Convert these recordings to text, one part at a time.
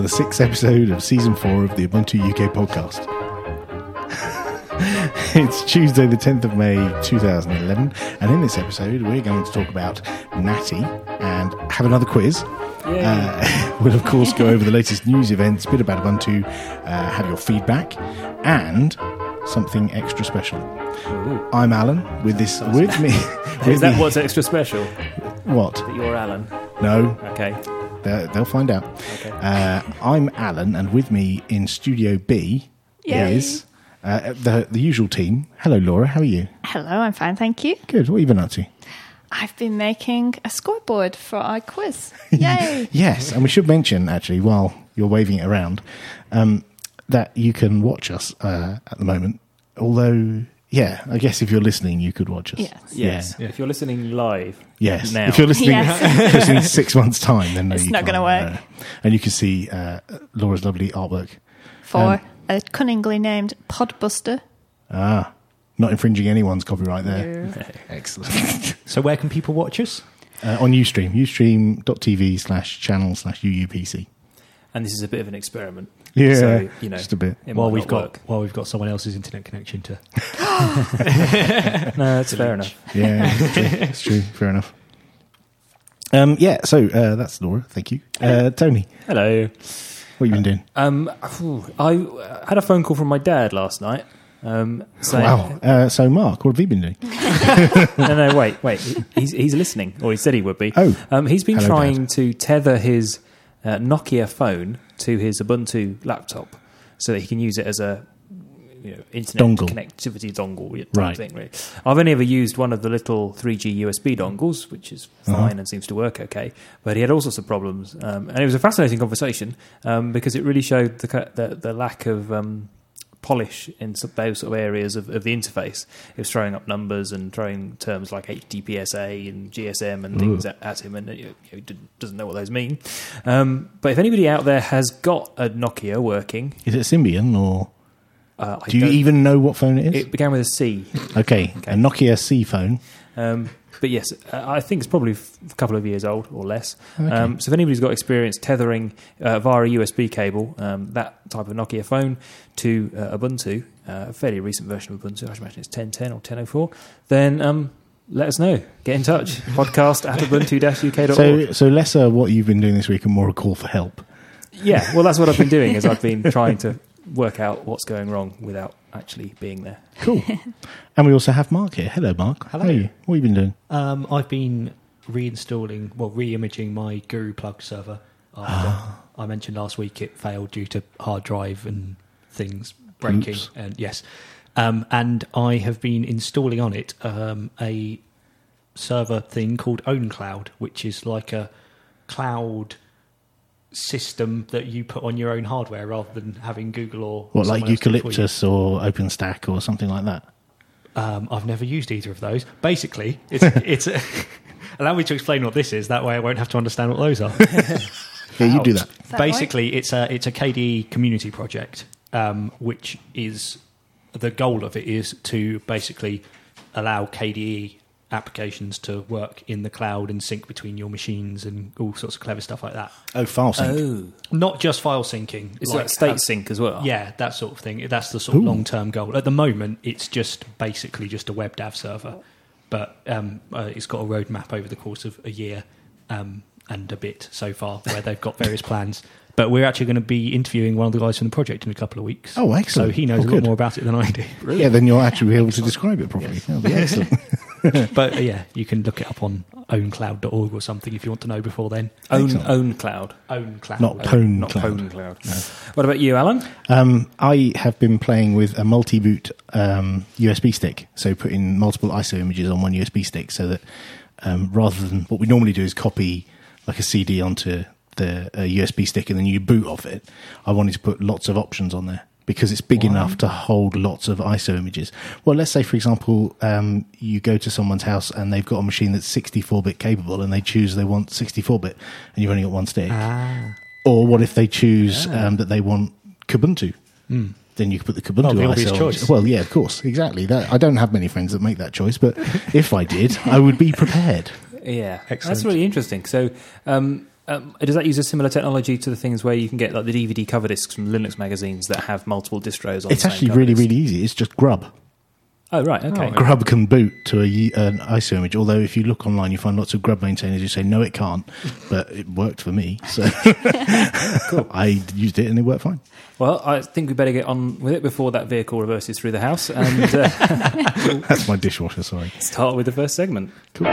the 6th episode of Season 4 of the Ubuntu UK podcast. It's Tuesday the 10th of May 2011, and in this episode we're going to talk about Natty and have another quiz. We'll of course go over the latest news events, a bit about Ubuntu, have your feedback, and something extra special. Ooh. I'm Alan, with me. Is that what's extra special? What? That you're Alan? No. Okay. They'll find out. Okay. I'm Alan, and with me in Studio B is the usual team. Hello, Laura. How are you? Hello, I'm fine, thank you. Good. What have you been up to? I've been making a scoreboard for our quiz. Yay! Yes, and we should mention, actually, while you're waving it around, that you can watch us at the moment. Although, yeah, I guess if you're listening, you could watch us. Yes. Yeah. If you're listening live, yes. Now. If you're listening in 6 months' time, then no, it's you not can't. going to work. And you can see Laura's lovely artwork for a cunningly named Podbuster. Not infringing anyone's copyright there. No. Excellent. So where can people watch us? On Ustream, ustream.tv/channel/UUPC. And this is a bit of an experiment. Yeah, so, just a bit. While we've got someone else's internet connection to. No, that's fair enough. Yeah, it's true. Fair enough. So that's Laura. Thank you. Tony. Hello. What have you been doing? I had a phone call from my dad last night. Saying, wow. So Mark, what have you been doing? No, wait. He's listening, or he said he would be. Oh. He's been Hello, trying Dad. to tether his Nokia phone to his Ubuntu laptop so that he can use it as a internet dongle. Connectivity dongle type Right. thing. Really. I've only ever used one of the little 3G USB dongles, which is fine and seems to work okay. But he had all sorts of problems, and it was a fascinating conversation because it really showed the lack of polish in those sort of areas of the interface. It was throwing up numbers and throwing terms like HTTPSA and GSM and things at him, and he doesn't know what those mean. But if anybody out there has got a Nokia working... Is it Symbian or... do you even know what phone it is? It began with a C. Okay, a Nokia C phone. But yes, I think it's probably a couple of years old or less. Okay. So if anybody's got experience tethering via a USB cable that type of Nokia phone to Ubuntu, a fairly recent version of Ubuntu, I should imagine it's 10.10 or 10.04, then let us know. Get in touch. Podcast at ubuntu-uk.org. So less what you've been doing this week and more a call for help. Yeah, well, that's what I've been doing, is I've been trying to work out what's going wrong without actually being there. Cool. And we also have Mark here. Hello, Mark. Hello. How are you? What have you been doing? I've been re-imaging my Guru Plug server. After I mentioned last week it failed due to hard drive and things breaking. Oops. And yes, and I have been installing on it a server thing called OwnCloud, which is like a cloud system that you put on your own hardware rather than having Google or What, like someone else do it for you. Eucalyptus or OpenStack or something like that? I've never used either of those. Basically, it's allow me to explain what this is. That way I won't have to understand what those are. Yeah, you do that. Is that Basically, it's a KDE community project, which is the goal of it is to basically allow KDE applications to work in the cloud and sync between your machines and all sorts of clever stuff like that. Oh, file sync. Oh. Not just file syncing. It's like state sync as well? Yeah, that sort of thing. That's the sort of long-term goal. At the moment, it's just basically just a web dev server, but it's got a roadmap over the course of a year and a bit so far where they've got various plans. But we're actually going to be interviewing one of the guys from the project in a couple of weeks. Oh, excellent. So he knows a lot good. more about it than I do. Yeah, then you'll actually be able to describe it properly. Yes. That'll be excellent. But yeah, you can look it up on owncloud.org or something if you want to know before then. Own cloud. OwnCloud. Not Pwn Not Cloud. Pwn Cloud. No. What about you, Alan? I have been playing with a multi-boot USB stick, so putting multiple ISO images on one USB stick so that rather than what we normally do is copy like a CD onto the USB stick and then you boot off it, I wanted to put lots of options on there because it's big enough to hold lots of ISO images. Well, let's say, for example, you go to someone's house and they've got a machine that's 64-bit capable and they choose they want 64-bit and you've only got one stick. Or what if they choose that they want Kubuntu? Then you could put the Kubuntu the obvious ISO. choice. Well, yeah, of course, exactly. I don't have many friends that make that choice, but if I did, I would be prepared. Yeah, Excellent. that's really interesting. So Does that use a similar technology to the things where you can get like the DVD cover discs from Linux magazines that have multiple distros on? It's the same actually cover really, disc? really easy. It's just Grub. Oh right, okay. Grub can boot to an ISO image, although if you look online you find lots of Grub maintainers who say no it can't, but it worked for me, so cool. I used it and it worked fine. Well, I think we better get on with it before that vehicle reverses through the house and That's my dishwasher, sorry. start with the first segment. Cool.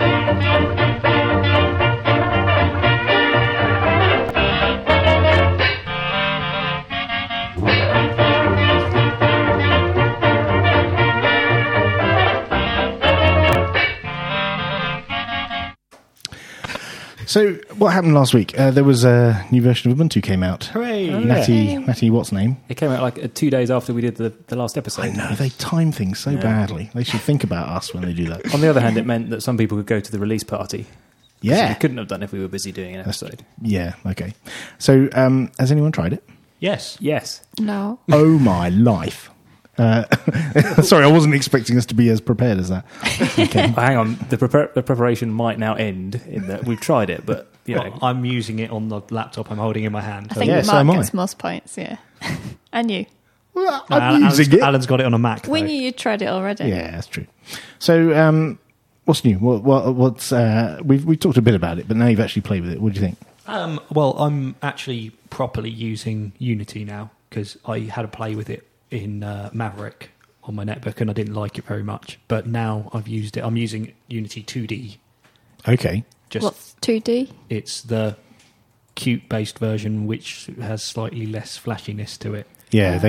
So, what happened last week? There was a new version of Ubuntu came out. Hooray! Natty, what's name? It came out like 2 days after we did the last episode. I know, they time things so badly. They should think about us when they do that. On the other hand, it meant that some people could go to the release party. We Yeah. couldn't have done if we were busy doing an episode. Yeah, okay. So, has anyone tried it? Yes. Yes. No. Oh, my life. Sorry, I wasn't expecting us to be as prepared as that. Okay. Hang on, the preparation might now end in that we've tried it, but you know, Well, I'm using it on the laptop I'm holding in my hand. I think Yeah, so Mark am I. gets most points, yeah. And you. Well, No, I'm using it. Alan's got it on a Mac. We though. knew you tried it already. Yeah, that's true. So, what's new? What's we talked a bit about it, but now you've actually played with it. What do you think? Well, I'm actually properly using Unity now because I had a play with it in Maverick on my netbook and I didn't like it very much. But now I've used it. I'm using Unity 2D. Okay. Just What's 2D? it's the Qt-based version, which has slightly less flashiness to it. Yeah,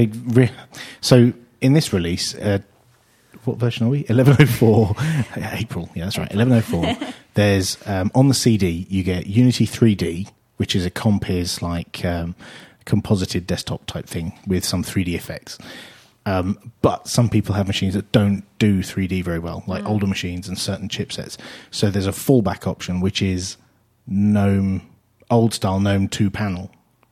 so in this release, what version are we? 1104 April. Yeah, that's right. 1104. There's on the CD you get Unity 3D, which is a compiz like composited desktop type thing with some 3D effects. But some people have machines that don't do 3D very well, like older machines and certain chipsets. So there's a fallback option, which is GNOME, old style GNOME 2-panel.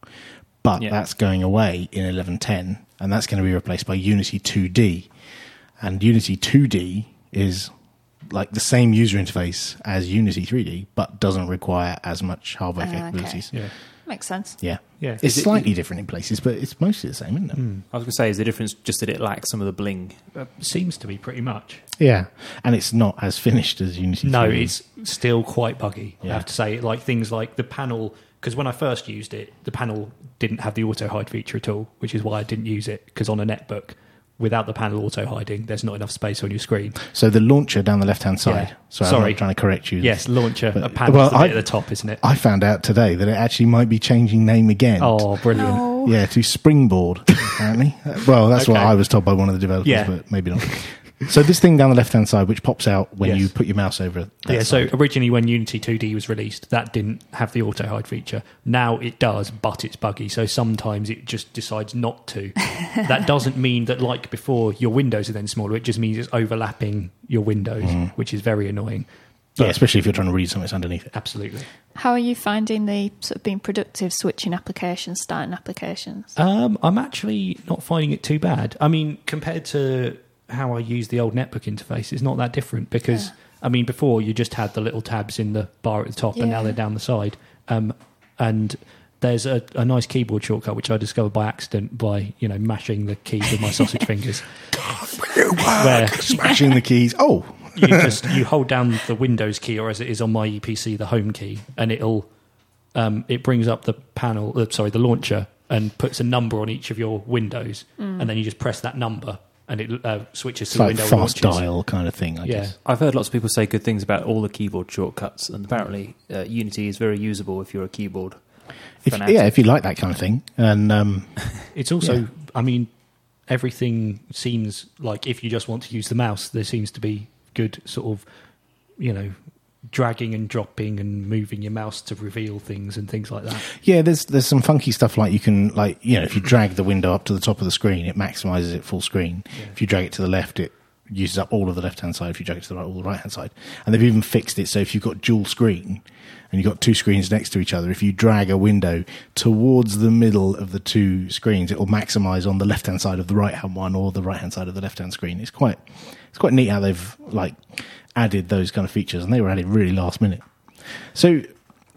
But that's going away in 1110, and that's going to be replaced by Unity 2D. And Unity 2D is like the same user interface as Unity 3D, but doesn't require as much hardware capabilities. Yeah. Makes sense. Yeah. Yeah. It's slightly different in places, but it's mostly the same, isn't it? I was going to say, is the difference just that it lacks some of the bling? Seems to be pretty much. Yeah. And it's not as finished as Unity 3D. No, it's still quite buggy. Yeah. I have to say, like things like the panel, because when I first used it, the panel didn't have the auto hide feature at all, which is why I didn't use it. Because on a netbook, without the panel auto hiding, there's not enough space on your screen. So the launcher down the left-hand side. Yeah. Sorry, I'm not trying to correct you. Yes, launcher. But- A panel's well, the bit at the top, isn't it? I found out today that it actually might be changing name again. Oh, brilliant! No. Yeah, to Springboard, apparently. Well, that's what Okay. I was told by one of the developers, Yeah. but maybe not. So this thing down the left-hand side, which pops out when Yes. you put your mouse over that Yeah, so side. originally when Unity 2D was released, that didn't have the auto hide feature. Now it does, but it's buggy, so sometimes it just decides not to. That doesn't mean that, like before, your windows are then smaller. It just means it's overlapping your windows, which is very annoying. Yeah, especially if you're trying to read something underneath it. Absolutely. How are you finding the sort of being productive, switching applications, starting applications? I'm actually not finding it too bad. I mean, compared to how I use the old netbook interface, it's not that different because, I mean, before you just had the little tabs in the bar at the top and now Yeah. they're down the side. And there's a nice keyboard shortcut which I discovered by accident by, mashing the keys with my sausage fingers. Where Smashing the keys. Oh, you hold down the Windows key, or as it is on my PC, the home key, and it brings up the panel, the launcher, and puts a number on each of your windows, and then you just press that number, and it switches it's to the like window fast launches. dial kind of thing, I guess. I've heard lots of people say good things about all the keyboard shortcuts, and apparently Unity is very usable if you're a keyboard fanatic. If you like that kind of thing. And It's also, I mean, everything seems like if you just want to use the mouse, there seems to be good sort of, dragging and dropping and moving your mouse to reveal things and things like that. yeah, there's some funky stuff like you can, if you drag the window up to the top of the screen, it maximizes it full screen. Yeah. If you drag it to the left, it uses up all of the left-hand side. If you drag it to the right, all the right-hand side. And they've even fixed it so if you've got dual screen and you've got two screens next to each other, if you drag a window towards the middle of the two screens, it will maximize on the left-hand side of the right-hand one or the right-hand side of the left-hand screen. It's quite neat how they've added those kind of features, and they were added really last minute. So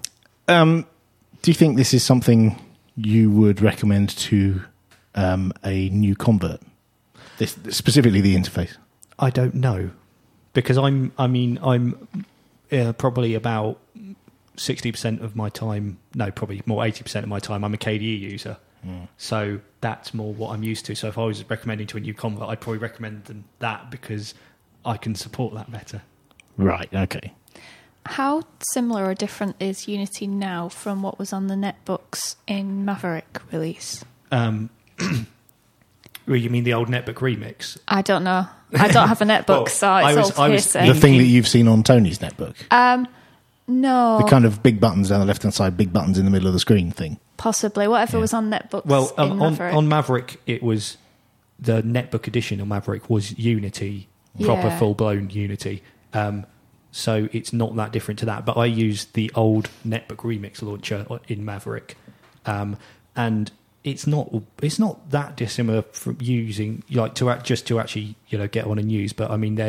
Do you think this is something you would recommend to a new convert? This, specifically the interface. I don't know, because I'm probably about 60% of my time, no, probably more 80% of my time, I'm a KDE user. So that's more what I'm used to. So if I was recommending to a new convert, I'd probably recommend them that because I can support that better. Right, okay. How similar or different is Unity now from what was on the netbooks in Maverick release? Well, you mean the old netbook remix? I don't know. I don't have a netbook, Well, so it's all hearsay. The thing that you've seen on Tony's netbook. No. The kind of big buttons down the left-hand side, big buttons in the middle of the screen thing. Possibly. Whatever was on netbooks Well, in Maverick. on Maverick, it was the netbook edition on Maverick was Unity, proper Yeah. full-blown Unity. So it's not that different to that. But I used the old netbook remix launcher in Maverick, and it's not that dissimilar from using to actually get on and use. But I mean,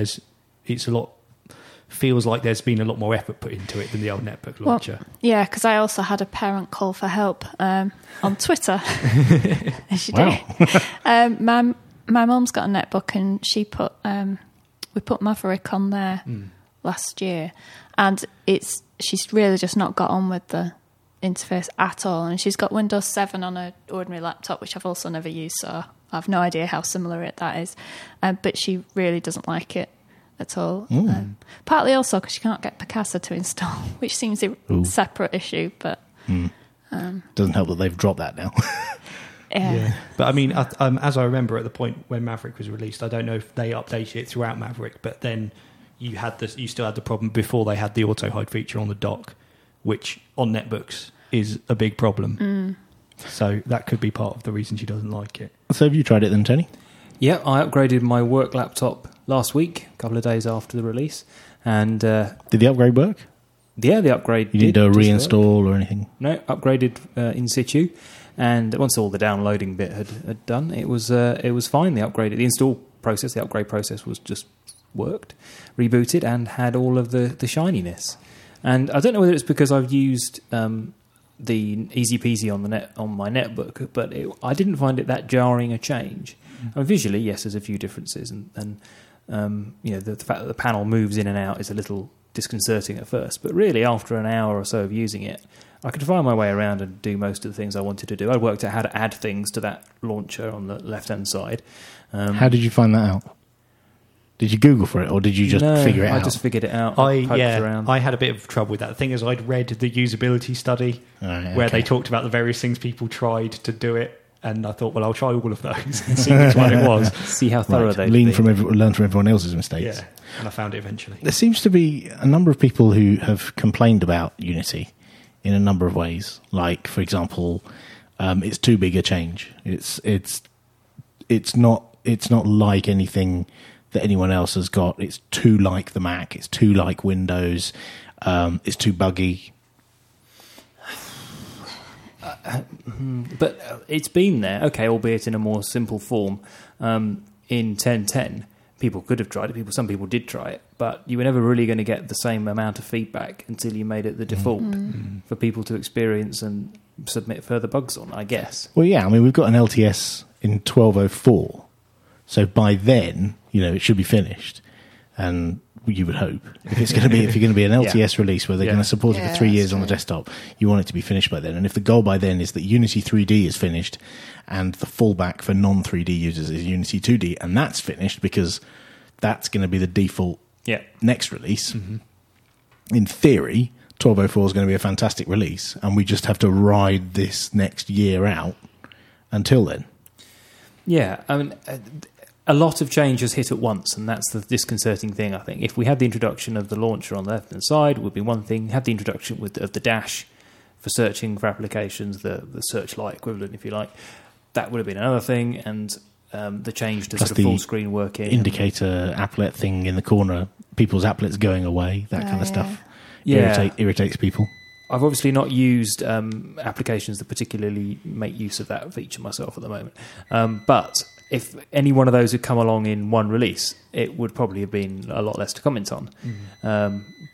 feels like there's been a lot more effort put into it than the old netbook launcher. Well, yeah, because I also had a parent call for help on Twitter. As she Wow. did. My mum's got a netbook, and she put we put Maverick on there last year, and she's really just not got on with the interface at all. And she's got Windows 7 on her ordinary laptop, which I've also never used, so I have no idea how similar that is. But she really doesn't like it at all. Partly also because she can't get Picasa to install, which seems a separate issue, but Doesn't help that they've dropped that now. yeah. But I mean, as I remember at the point when Maverick was released, I don't know if they updated it throughout Maverick, but then you still had the problem before they had the auto hide feature on the dock, which on netbooks is a big problem. So that could be part of the reason she doesn't like it. So have you tried it then, Tony? Yeah, I upgraded my work laptop last week, a couple of days after the release, and Did the upgrade work? yeah, the upgrade. You didn't do a just work. reinstall or anything? No, upgraded in situ, and once all the downloading bit had done, it was fine. The upgrade process was just worked, rebooted, and had all of the shininess. And I don't know whether it's because I've used the Easy Peasy on my netbook, but I didn't find it that jarring a change. I mean, visually, yes, there's a few differences, and the fact that the panel moves in and out is a little disconcerting at first. But really, after an hour or so of using it, I could find my way around and do most of the things I wanted to do. I worked out how to add things to that launcher on the left-hand side. How did you find that out? Did you Google for it, or did you just figure it out? I just figured it out. I around. had a bit of trouble with that. The thing is, I'd read the usability study where they talked about the various things people tried to do it, and I thought, well, I'll try all of those and see which one it was. See how thorough they've learn been. from everyone else's mistakes. Yeah, and I found it eventually. There seems to be a number of people who have complained about Unity in a number of ways. Like, for example, it's too big a change. It's not like anything that anyone else has got. It's too like the Mac. It's too like Windows. It's too buggy. But it's been there, okay, albeit in a more simple form. In 10.10, people could have tried it. Some people did try it, but you were never really going to get the same amount of feedback until you made it the default for people to experience and submit further bugs on, I guess. Well, yeah. I mean, we've got an LTS in 12.04, so by then, it should be finished. And you would hope if you're going to be an LTS release where they're going to support it for 3 years on the desktop, you want it to be finished by then. And if the goal by then is that Unity 3D is finished and the fallback for non-3D users is Unity 2D, and that's finished because that's going to be the default next release, in theory, 12.04 is going to be a fantastic release, and we just have to ride this next year out until then. Yeah, I mean, a lot of change has hit at once, and that's the disconcerting thing, I think. If we had the introduction of the launcher on the left-hand side, it would be one thing. Had the introduction of the dash for searching for applications, the Searchlight equivalent, if you like, that would have been another thing, and the change to plus sort of full screen working. Indicator applet thing in the corner, people's applets going away, that kind of stuff. Irritates people. I've obviously not used applications that particularly make use of that feature myself at the moment. But if any one of those had come along in one release, it would probably have been a lot less to comment on.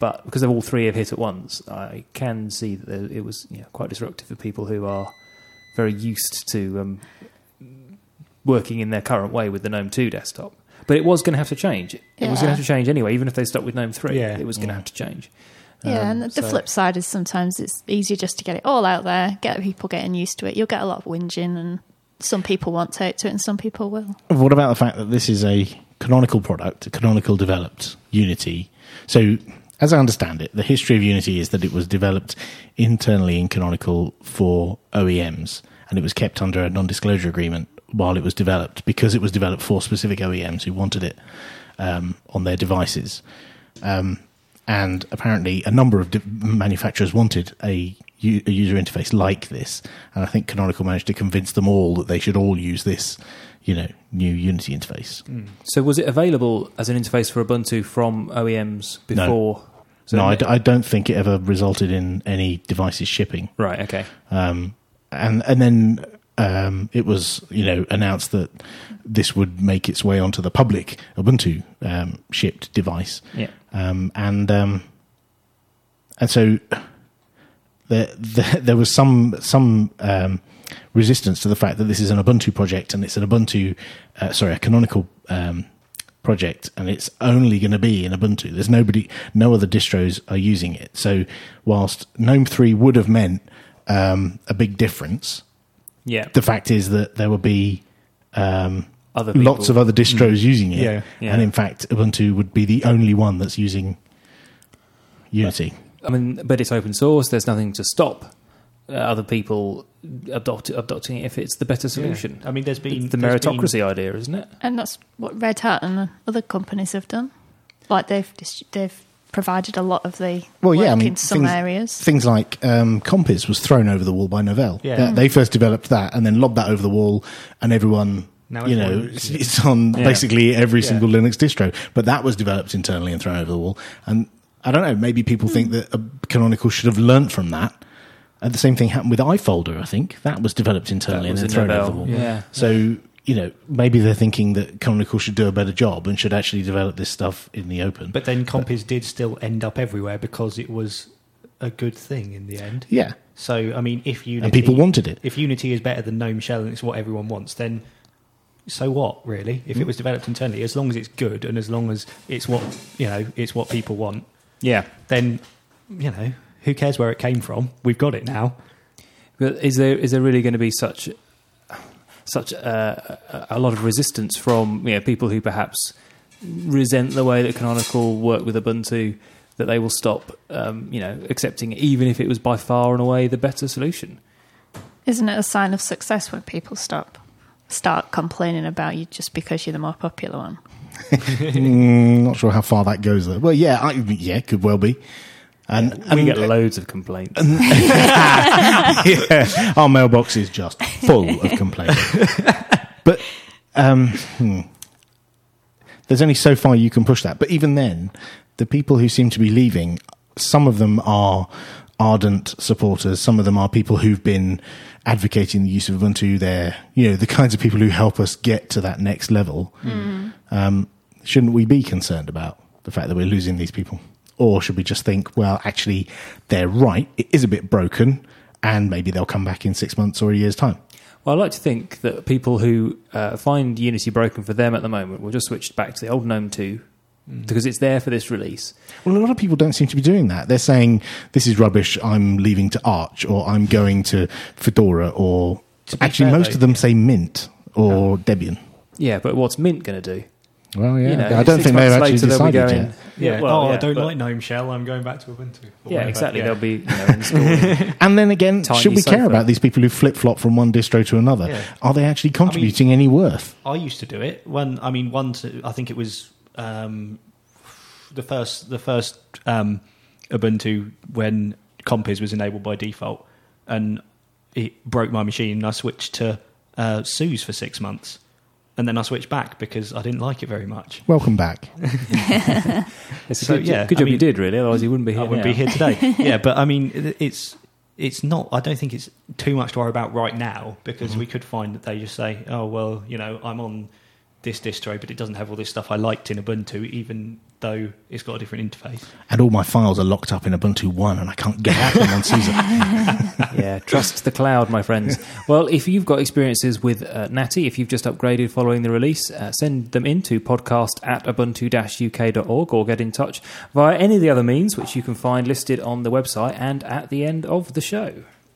But because all three have hit at once, I can see that it was quite disruptive for people who are very used to working in their current way with the GNOME 2 desktop. But it was going to have to change. It was going to have to change anyway, even if they stuck with GNOME 3. Yeah. It was going to have to change. And the flip side is sometimes it's easier just to get it all out there, get people getting used to it. You'll get a lot of whinging, and some people won't take to it and some people will. What about the fact that this is a Canonical product, a Canonical developed Unity? So, as I understand it, the history of Unity is that it was developed internally in Canonical for OEMs, and it was kept under a non-disclosure agreement while it was developed, because it was developed for specific OEMs who wanted it on their devices. And apparently a number of manufacturers wanted a user interface like this, and I think Canonical managed to convince them all that they should all use this, new Unity interface. So was it available as an interface for Ubuntu from OEMs before? No. No, I don't think it ever resulted in any devices shipping. Right, okay. And then it was, announced that this would make its way onto the public Ubuntu shipped device. Yeah. And so there was some resistance to the fact that this is an Ubuntu project, and it's an Ubuntu, a Canonical project, and it's only going to be in Ubuntu. There's no other distros are using it. So whilst GNOME 3 would have meant a big difference, the fact is that there would be lots of other distros using it, and in fact Ubuntu would be the only one that's using Unity. But it's open source. There's nothing to stop other people adopting it if it's the better solution. Yeah. I mean, there's been the meritocracy idea, isn't it? And that's what Red Hat and other companies have done. Like they've provided a lot of the work in some areas. Things like Compiz was thrown over the wall by Novell. Yeah. They first developed that and then lobbed that over the wall, and everyone... it's on basically every single Linux distro. But that was developed internally and thrown over the wall. And I don't know, maybe people think that Canonical should have learnt from that. And the same thing happened with iFolder, I think. That was developed internally and then thrown over the wall. Yeah. So, maybe they're thinking that Canonical should do a better job and should actually develop this stuff in the open. But then Compiz did still end up everywhere because it was a good thing in the end. Yeah. So, I mean, if Unity... And people wanted it. If Unity is better than GNOME Shell and it's what everyone wants, then... So what, really? If it was developed internally, as long as it's good and as long as it's what it's what people want, then who cares where it came from? We've got it now. But is there really going to be such a lot of resistance from people who perhaps resent the way that Canonical work with Ubuntu, that they will stop accepting it, even if it was by far and away the better solution? Isn't it a sign of success when people start complaining about you just because you're the more popular one? Not sure how far that goes, though. Well, it could well be. And we get loads of complaints. Our mailbox is just full of complaints. But there's only so far you can push that. But even then, the people who seem to be leaving, some of them are ardent supporters. Some of them are people who've been advocating the use of Ubuntu. They're, the kinds of people who help us get to that next level. Shouldn't we be concerned about the fact that we're losing these people? Or should we just think, well, actually, they're right, it is a bit broken, and maybe they'll come back in 6 months or a year's time? Well, I like to think that people who find Unity broken for them at the moment will just switch back to the old GNOME 2 because it's there for this release. Well, a lot of people don't seem to be doing that. They're saying, this is rubbish, I'm leaving to Arch, or I'm going to Fedora, or... Actually, most of them say Mint or Debian. Yeah, but what's Mint going to do? Well, I don't think they've actually decided yet. I don't like GNOME Shell, I'm going back to Ubuntu. Exactly. They'll be installing. And then again, should we care about these people who flip-flop from one distro to another? Yeah. Are they actually contributing any worth? I used to do it. I think it was the first Ubuntu when Compiz was enabled by default, and it broke my machine, and I switched to SUSE for 6 months. And then I switched back because I didn't like it very much. Welcome back. Good job you did, really. Otherwise, you wouldn't be here. I wouldn't be here today. Yeah, but I mean, it's not. I don't think it's too much to worry about right now because we could find that they just say, "Oh well, I'm on this distro, but it doesn't have all this stuff I liked in Ubuntu." Even though it's got a different interface. And all my files are locked up in Ubuntu 1 and I can't get at them on Caesar. Yeah, trust the cloud, my friends. Well, if you've got experiences with Natty, if you've just upgraded following the release, send them in to podcast@ubuntu-uk.org or get in touch via any of the other means, which you can find listed on the website and at the end of the show.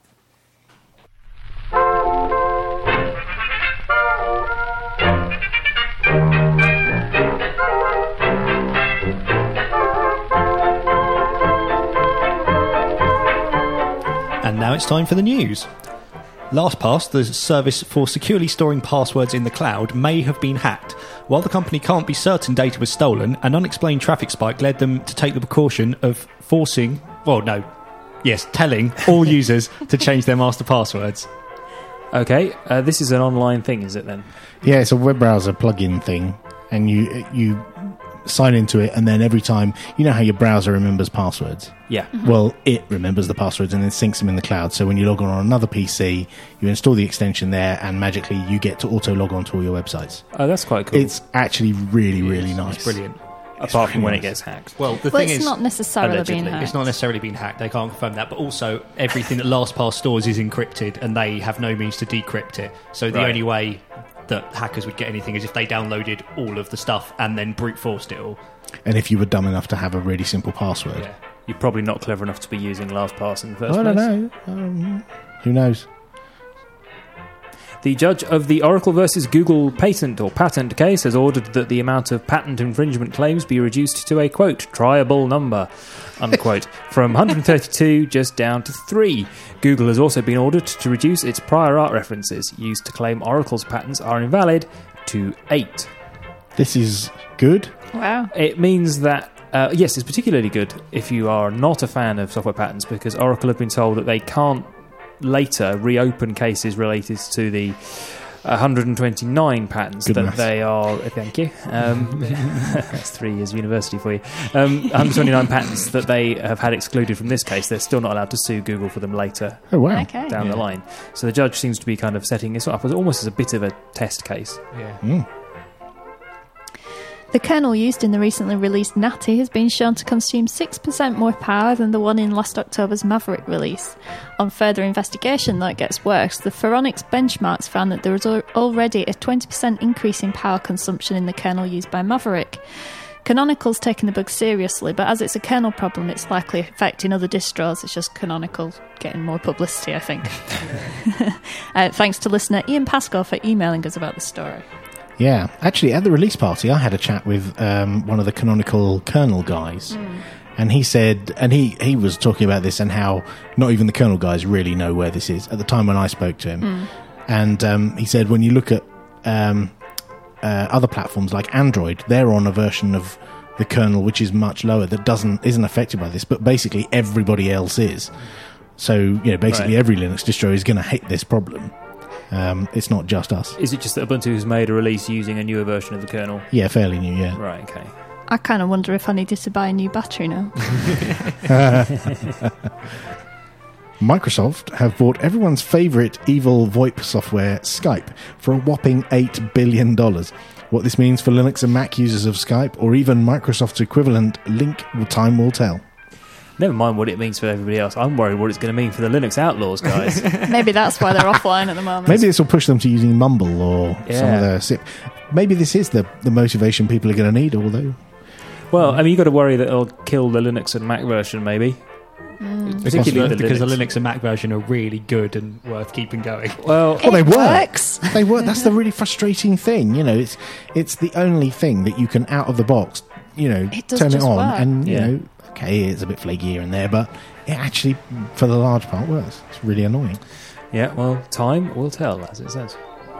And now it's time for the news. LastPass, the service for securely storing passwords in the cloud, may have been hacked. While the company can't be certain data was stolen, an unexplained traffic spike led them to take the precaution of telling all users to change their master passwords. Okay, this is an online thing, is it then? Yeah, it's a web browser plugin thing, and you sign into it, and then every time, you know how your browser remembers passwords? Yeah. Well, it remembers the passwords and then syncs them in the cloud. So when you log on another PC, you install the extension there, and magically you get to auto log on to all your websites. Oh, that's quite cool. It's actually really, really nice. It's brilliant. Apart from when it gets hacked. Well, the thing it's is, not necessarily allegedly, being hacked. it's not necessarily been hacked. They can't confirm that. But also, everything that LastPass stores is encrypted, and they have no means to decrypt it. So the Right. only way that hackers would get anything is if they downloaded all of the stuff and then brute forced it all. And if you were dumb enough to have a really simple password. Yeah. You're probably not clever enough to be using LastPass in the first I place. don't know. Who knows? The judge of the Oracle versus Google patent case has ordered that the amount of patent infringement claims be reduced to a, quote, triable number, unquote, from 132 just down to 3. Google has also been ordered to reduce its prior art references used to claim Oracle's patents are invalid to 8. This is good. Wow. It means that, yes, it's particularly good if you are not a fan of software patents, because Oracle have been told that they can't later reopen cases related to the 129 patents Good that maths. they are. Thank you. That's 3 years of university for you. 129 patents that they have had excluded from this case. They're still not allowed to sue Google for them later Oh, wow. Okay. down the line. So the judge seems to be kind of setting this up as almost as a bit of a test case. Yeah. The kernel used in the recently released Natty has been shown to consume 6% more power than the one in last October's Maverick release. On further investigation, though, it gets worse. The Phoronix benchmarks found that there was already a 20% increase in power consumption in the kernel used by Maverick. Canonical's taken the bug seriously, but as it's a kernel problem, it's likely affecting other distros. It's just Canonical getting more publicity, I think. Thanks to listener Ian Pascoe for emailing us about the story. Yeah, actually, at the release party, I had a chat with one of the Canonical kernel guys, and he said, and he was talking about this and how not even the kernel guys really know where this is at the time when I spoke to him. And he said when you look at other platforms like Android, they're on a version of the kernel which is much lower that isn't affected by this, but basically everybody else is. So basically every Linux distro is going to hit this problem. It's not just us. Is it just that Ubuntu has made a release using a newer version of the kernel? Yeah, fairly new, yeah. Right, okay. I kind of wonder if I needed to buy a new battery now. Microsoft have bought everyone's favourite evil VoIP software, Skype, for a whopping $8 billion. What this means for Linux and Mac users of Skype, or even Microsoft's equivalent, Link, time will tell. Never mind what it means for everybody else. I'm worried what it's going to mean for the Linux outlaws, guys. Maybe that's why they're offline at the moment. Maybe this will push them to using Mumble or some Yeah. of the SIP. Maybe this is the motivation people are going to need, although... Well, I mean, you've got to worry that it'll kill the Linux and Mac version, maybe. Particularly because the Linux. Linux and Mac version are really good and worth keeping going. Well, Well, they It work. works. They work. That's the really frustrating thing. It's the only thing that you can, out of the box, It does turn it just on work. and, Yeah. okay, it's a bit flaky here and there, but it actually, for the large part, works. It's really annoying. yeah, well, time will tell, as it says.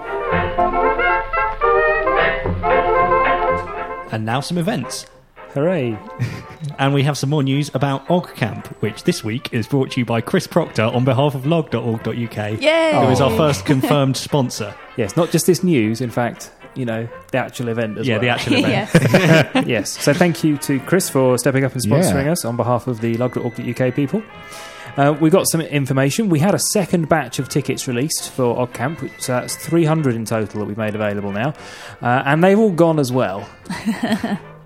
And now some events. Hooray. And we have some more news about OggCamp, which this week is brought to you by Chris Proctor on behalf of log.org.uk, Yay! who is our first confirmed sponsor. Yes, not just this news, in fact, the actual event as well. The actual event. Yeah. Yes, so thank you to Chris for stepping up and sponsoring Yeah. us on behalf of the log.org.uk people. We got some information. We had a second batch of tickets released for OggCamp, which that's 300 in total that we've made available now, and they've all gone as well.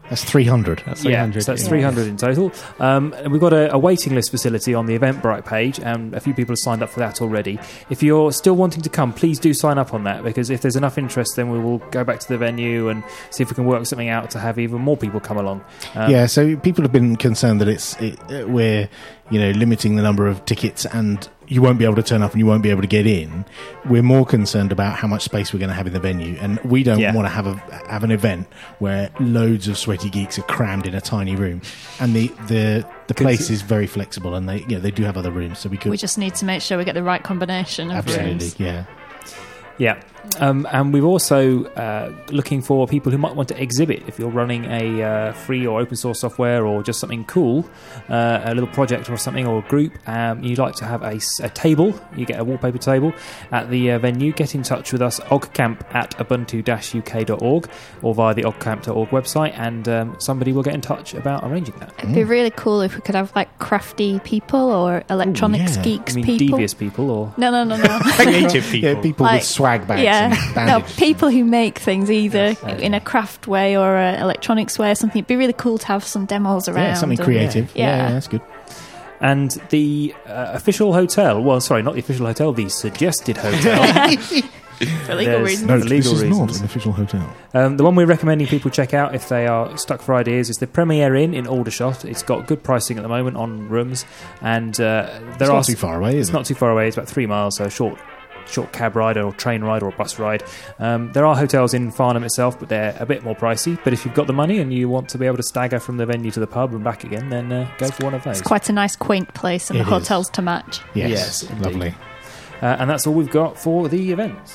That's 300. That's Yeah, 300. so that's 300 in total. And we've got a waiting list facility on the Eventbrite page, and a few people have signed up for that already. If you're still wanting to come, please do sign up on that, because if there's enough interest, then we will go back to the venue and see if we can work something out to have even more people come along. Yeah, so people have been concerned that we're limiting the number of tickets and you won't be able to turn up and you won't be able to get in. We're more concerned about how much space we're going to have in the venue, and we don't want to have an event where loads of sweaty geeks are crammed in a tiny room. And the place is very flexible, and they do have other rooms, so we just need to make sure we get the right combination of rooms. Yeah. And we're also looking for people who might want to exhibit. If you're running a free or open source software or just something cool, a little project or something, or a group, you'd like to have a table, you get a wallpaper table at the venue, get in touch with us, ogcamp@ubuntu-uk.org or via the ogcamp.org website, and somebody will get in touch about arranging that. It'd be really cool if we could have like crafty people or electronics geeks people. Devious people or... No. Creative people. Yeah, people with swag bags. Yeah, and people who make things either in a craft way or a electronics way or something. It'd be really cool to have some demos around. Yeah, something creative. Yeah, that's good. And the official hotel, well, sorry, not the official hotel, the suggested hotel. For legal reasons. No, for legal this is reasons. not an official hotel. The one we're recommending people check out if they are stuck for ideas is the Premier Inn in Aldershot. It's got good pricing at the moment on rooms, and it's not too far away, is it? It's not too far away. It's about 3 miles, so a short cab ride or train ride or a bus ride. There are hotels in Farnham itself, but they're a bit more pricey. But if you've got the money and you want to be able to stagger from the venue to the pub and back again, then go for one of those. It's quite a nice quaint place, and the hotels to match. Yes, lovely. And that's all we've got for the events.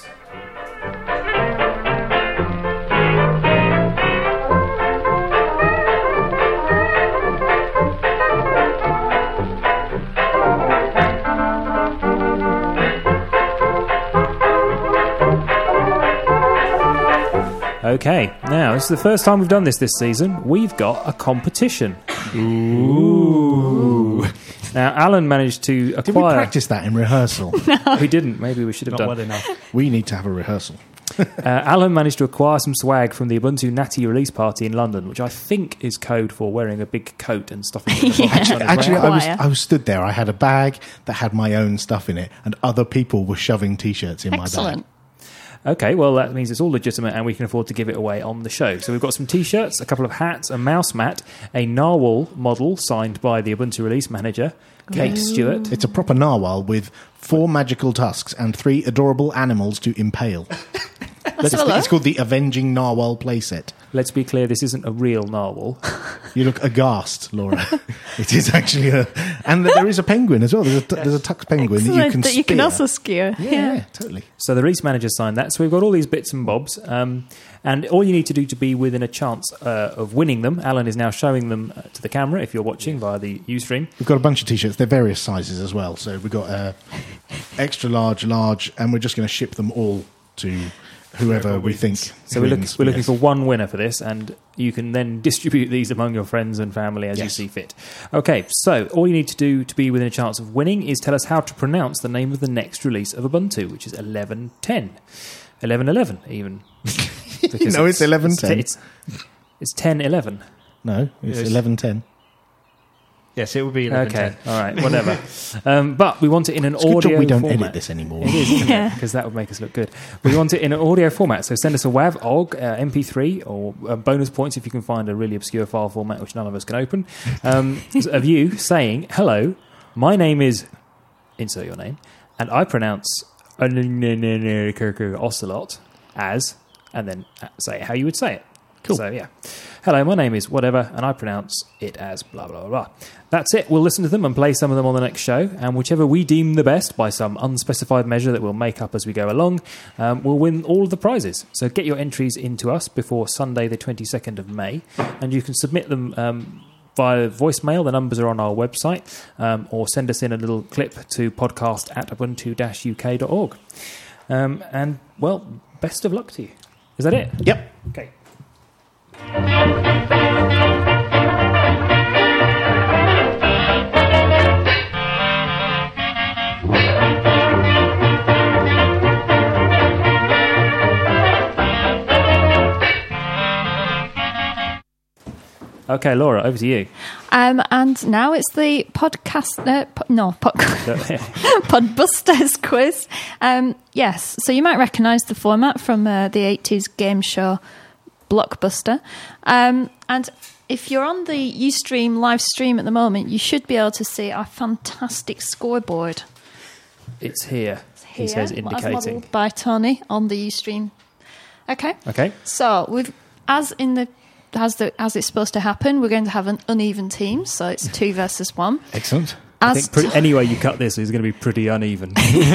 Okay, now this is the first time we've done this season. We've got a competition. Ooh. Now, Alan managed to acquire... Did we practice that in rehearsal? No. We didn't. Maybe we should have Not done. well enough. We need to have a rehearsal. Alan managed to acquire some swag from the Ubuntu Natty release party in London, which I think is code for wearing a big coat and stuff. Actually, I was stood there. I had a bag that had my own stuff in it, and other people were shoving T-shirts in my bag. Excellent. Okay, well, that means it's all legitimate and we can afford to give it away on the show. So we've got some T-shirts, a couple of hats, a mouse mat, a narwhal model signed by the Ubuntu release manager, Kate Stewart. It's a proper narwhal with 4 magical tusks and 3 adorable animals to impale. It's called the Avenging Narwhal playset. Let's be clear, this isn't a real narwhal. You look aghast, Laura. It is actually and there is a penguin as well. There's a tucked penguin that you can also skewer. Yeah, totally. So the release manager signed that. So we've got all these bits and bobs. And all you need to do to be within a chance of winning them, Alan is now showing them to the camera if you're watching via the Ustream. We've got a bunch of T-shirts. They're various sizes as well. So we've got extra large, and we're just going to ship them all to whoever we think. So we're looking for one winner for this, and you can then distribute these among your friends and family as you see fit. Okay, so all you need to do to be within a chance of winning is tell us how to pronounce the name of the next release of Ubuntu, which is 11.10. 11.11 even. No, it's 11.10. It's 10.11. No, it's 11.10. Yes, it would be 11.10. Okay, all right, whatever. But we want it in an audio format. We don't edit this anymore. It is, isn't it? Because that would make us look good. We want it in an audio format, so send us a WAV, OGG, MP3, or bonus points if you can find a really obscure file format which none of us can open, of you saying, hello, my name is, insert your name, and I pronounce ocelot as, and then say how you would say it. Cool. So, yeah. Hello, my name is whatever, and I pronounce it as blah, blah, blah. That's it. We'll listen to them and play some of them on the next show, and whichever we deem the best by some unspecified measure that we'll make up as we go along, we'll win all of the prizes. So get your entries into us before Sunday, the 22nd of May, and you can submit them via voicemail. The numbers are on our website, or send us in a little clip to podcast@ubuntu-uk.org. And, well, best of luck to you. Is that it? Yep. Okay. Okay, Laura, over to you. And now it's the podcast. Podbusters quiz. Yes, so you might recognise the format from the 80s game show Blockbuster. And if you're on the Ustream live stream at the moment, you should be able to see our fantastic scoreboard. It's here. He Here, says as indicating. modelled by Tony on the Ustream. Okay. Okay. So we've as it's supposed to happen, we're going to have an uneven team. So it's 2 versus 1. Excellent. I think any way you cut this is going to be pretty uneven.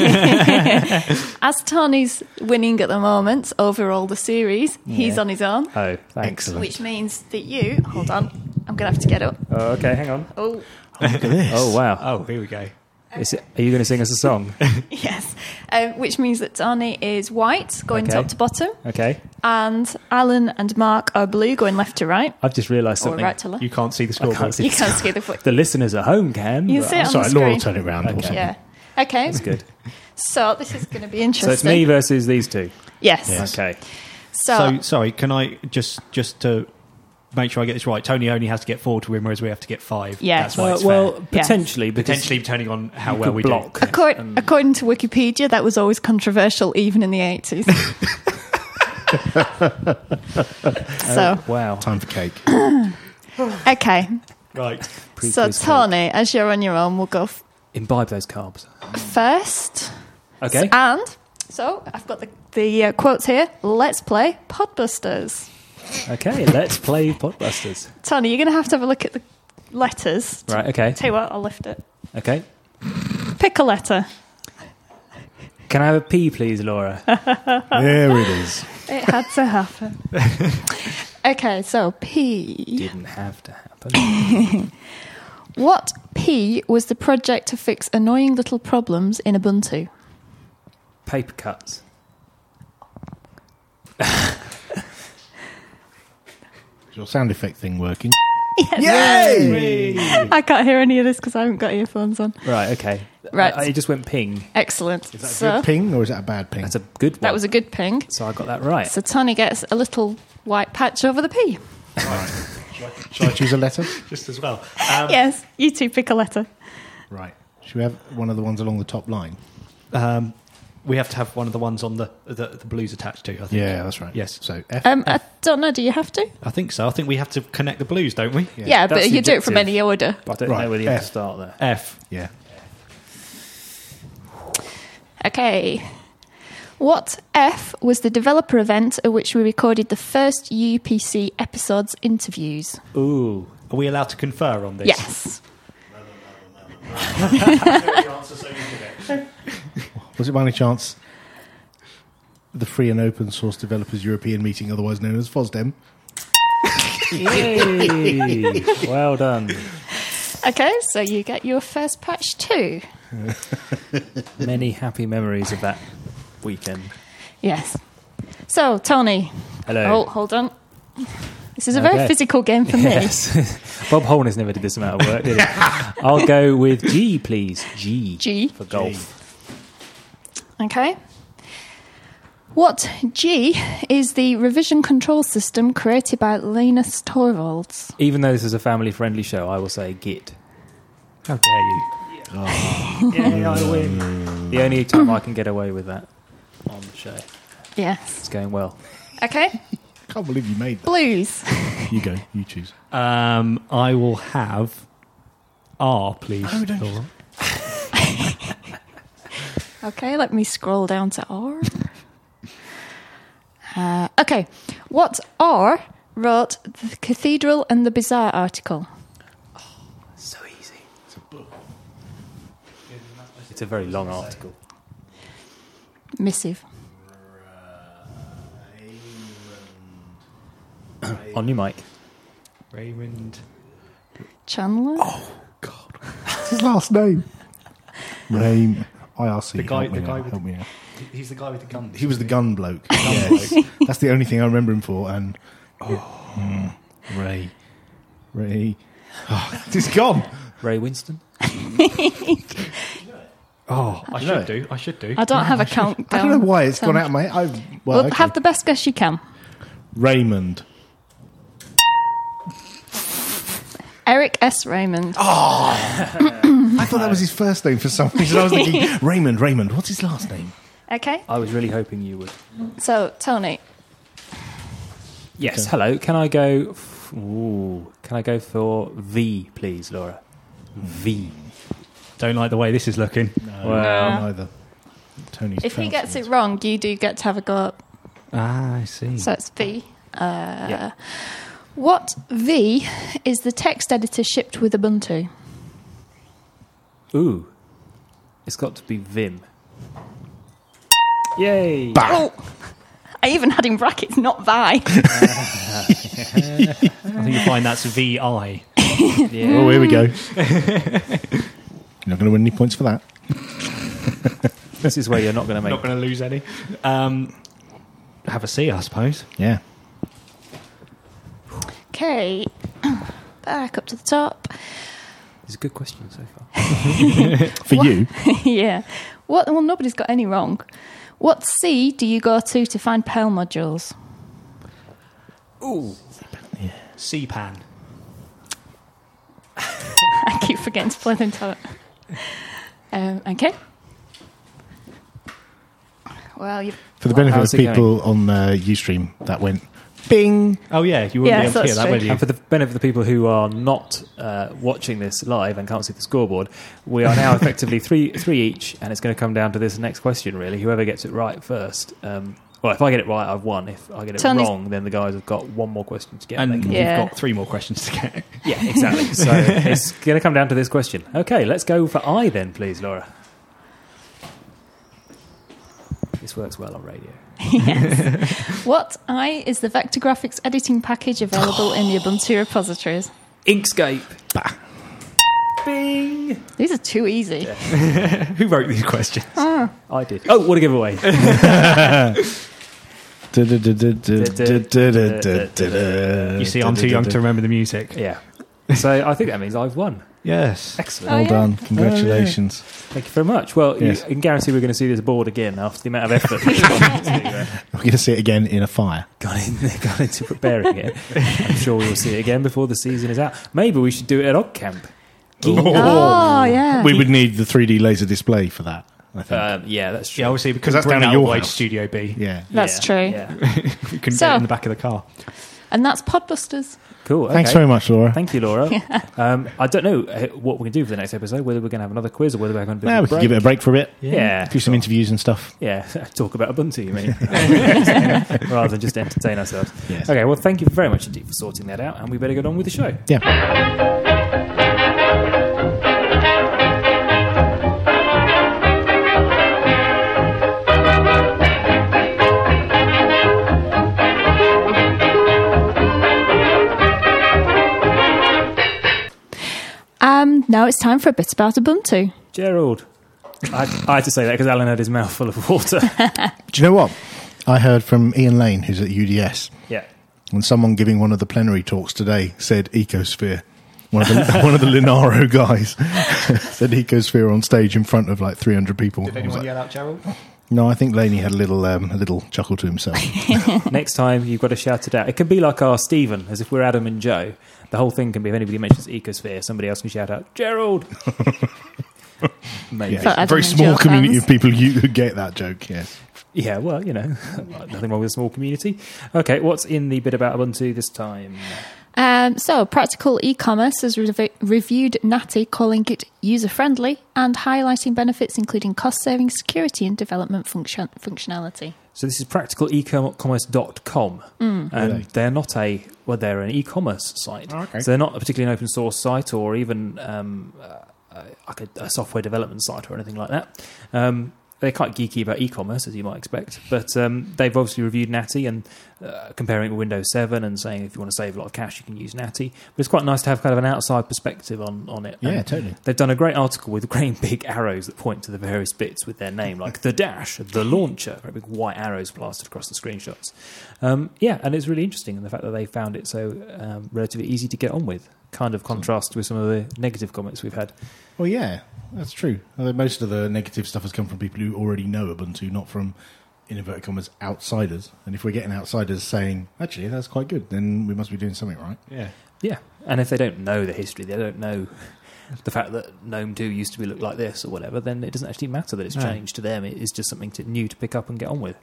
As Tony's winning at the moment over all the series, he's on his own. Oh, thanks. Excellent. Which means that you... Hold on. I'm going to have to get up. Oh, okay, hang on. Oh, Look at this. Oh, wow. Oh, here we go. Are you going to sing us a song? yes. Which means that Tony is white, going Okay. top to bottom, Okay. and Alan and Mark are blue, going left to right, I've just realised or something. right to left. You can't see the I can't scoreboard. see You can't see the foot. The listeners at home can. You but see it on Sorry, the Laura will screen. turn it round. Okay. Also. Yeah. Okay. That's good. So this is going to be So interesting. it's me versus these two. Yes. Yes. Okay. So, So, sorry, can I just to make sure I get this right? Tony only has to get 4 to win, whereas we have to get 5. Yeah. That's why it's well, fair. Yeah. potentially, because Potentially, depending on how you well could we block. do. according to Wikipedia, that was always controversial, even in the 80s. So, wow. Time for cake. okay. Right. So, Pre-quiz Tony, as you're on your own, we'll go Imbibe those carbs. first. Okay. And so I've got the quotes here. Let's play Podbusters. Okay, let's play Podbusters. Tony, you're going to have a look at the letters. Right, okay. Tell you what, I'll lift it. Okay. Pick a letter. Can I have a P, please, Laura? There it is. It had to happen. Okay, so P. Didn't have to happen. What P was the project to fix annoying little problems in Ubuntu? Paper cuts. Is your sound effect thing working? Yay! I can't hear any of this because I haven't got earphones on. Right, okay. Right. It just went ping. Excellent. Is that a So good ping or is that a bad ping? That's a good one. that was a good ping. So I got that right. So Tony gets a little white patch over the P. Shall I choose a letter? Just as well. Yes, you two pick a letter. Right. Should we have one of the ones along the top line? We have to have one of the ones on the blues attached to, I think. Yeah, that's right. Yes. So F. I don't know, do you have to? I think so. I think we have to connect the blues, don't we? Yeah, that's but you do it from subjective. any order. But I don't Right, know whether you have F. to start there. F. Yeah. Okay. What F was the developer event at which we recorded the first UPC episode's interviews? Ooh. Are we allowed to confer on this? Yes. Was it by any chance the Free and Open Source Developers European Meeting, otherwise known as FOSDEM? Yay. Well done. Okay, so you get your first patch too. Many happy memories of that weekend. Yes. So, Tony. Hello. Oh, hold on. This is a very Okay. physical game for me. Yes. Bob Holness never did this amount of work, did he? I'll go with G, please. G. G. For golf. Okay. What G is the revision control system created by Linus Torvalds? Even though this is a family-friendly show, I will say Git. How dare you? Yeah, I win. The only time I can get away with that on the show. Yes. It's going well. Okay. Can't believe you made that. Blues. You go. You choose. I will have R, please. Oh, don't Laura. Okay, let me scroll down to R. Okay. What R wrote the Cathedral and the Bizarre article? So easy. It's a very long article. Missive. On your mic. Raymond. Chandler? What's his last name? Rain. IRC. The guy- help me the guy out, with help me out. He's the guy with the gun. He was the gun bloke. Yes. That's the only thing I remember him for. And Ray. Oh, it's gone. Ray Winston. Oh, I should do. I should do. I don't have a countdown. I don't know why it's gone out of my head. Well, Okay. have the best guess you can. Raymond. Eric S. Raymond. I thought that was his first name for some reason. I was thinking, Raymond. What's his last name? Okay. I was really hoping you would. So, Tony. Yes, hello. Can I go for V, please, Laura? V. Don't like the way this is looking. Well, Neither. Tony's If he gets it trounced. wrong, you do get to have a go up. Ah, I see. So it's V. Yeah. What V is the text editor shipped with Ubuntu? Ooh. It's got to be Vim. Yay! Oh, I even had in brackets, not Vi. I think you find that's VI. Yeah. Oh, here we go. You're not going to win any points for that. This is where you're not going to make... Not going to lose any. Have a C, I suppose. Yeah. Okay. Back up to the top. It's a good question so far. For you, Yeah. Well, nobody's got any wrong. What C do you go to find Perl modules? Ooh. CPAN. I keep forgetting to play them to it. Okay. Well, you. for the benefit How's of it people on Ustream, that went bing. Oh, yeah, you wouldn't Yeah, be able to hear that's that, would true. you? And for the benefit of the people who are not watching this live and can't see the scoreboard, we are now effectively three each, and it's going to come down to this next question, really. Whoever gets it right first. Well, if I get it right, I've won. If I get it Tony's- wrong, then the guys have got one more question to get. And They can- Yeah. you've got 3 more questions to get. yeah, exactly. So it's going to come down to this question. Okay, let's go for I then, please, Laura. This works well on radio. What I is the vector graphics editing package available in the Ubuntu repositories? Inkscape. Bah. Bing. These are too easy. Who wrote these questions? I did. Oh, what a giveaway. You see, I'm too young to remember the music. Yeah. So I think that means I've won. Yes. Excellent. Oh, Well yeah. done. Congratulations. Thank you very much. Well, Yes. you can guarantee we're going to see this board again after the amount of effort that's We're going to see it again in a fire. gone into preparing it. I'm sure we will see it again before the season is out. Maybe we should do it at Odd Camp. Oh, yeah. We would need the 3D laser display for that, I think. Yeah, that's true. Yeah, obviously, because that's that's down bring at out your Wade house. Studio B. Yeah. That's true. Yeah. You can So- get it in the back of the car. And that's Podbusters. Cool. Okay. Thanks very much, Laura. Thank you, Laura. I don't know what we're going to do for the next episode, whether we're going to have another quiz or whether we're going to do Yeah, a we can break. give it a break for a bit. Yeah. Do some interviews and stuff. Yeah, talk about Ubuntu, you mean? Rather than just entertain ourselves. Yes. Okay, well, thank you very much indeed for sorting that out, and we better get on with the show. Yeah. Now it's time for a bit about Ubuntu. Gerald. I had to say that because Alan had his mouth full of water. Do you know what? I heard from Ian Lane, who's at UDS, Yeah. and someone giving one of the plenary talks today said Ecosphere. One of the Linaro guys said Ecosphere on stage in front of like 300 people. Did I was anyone like, yell out Gerald? no, I think Laney had a little chuckle to himself. Next time, you've got to shout it out. It can be like our Stephen, as if we're Adam and Joe. The whole thing can be if anybody mentions Ecosphere, somebody else can shout out, Gerald! Maybe. Yeah, For Adam very and small Joe community fans. of people who get that joke. Yes. Yeah, well, you know, nothing wrong with a small community. Okay, what's in the bit about Ubuntu this time? So, Practical E-Commerce has reviewed Natty, calling it user-friendly and highlighting benefits including cost-saving, security and development functionality. So this is practicalecommerce.com, and Really? they're not they're an e-commerce site. Okay. So they're not particularly an open source site or even like a software development site or anything like that. They're quite geeky about e-commerce, as you might expect, but they've obviously reviewed Natty and comparing it with Windows 7 and saying if you want to save a lot of cash, you can use Natty. But it's quite nice to have kind of an outside perspective on it. Yeah, And totally. they've done a great article with great big arrows that point to the various bits with their name, like the dash, the launcher, very big white arrows plastered across the screenshots. Yeah, and it's really interesting in the fact that they found it so relatively easy to get on with. Kind of contrast with some of the negative comments we've had. Well, yeah, that's true. Most of the negative stuff has come from people who already know Ubuntu, not from in inverted commas, outsiders. And if we're getting outsiders saying, actually, that's quite good, then we must be doing something right. Yeah, and if they don't know the history, they don't know the fact that GNOME 2 used to look like this or whatever, then it doesn't actually matter that it's changed to them. It is just something new to pick up and get on with.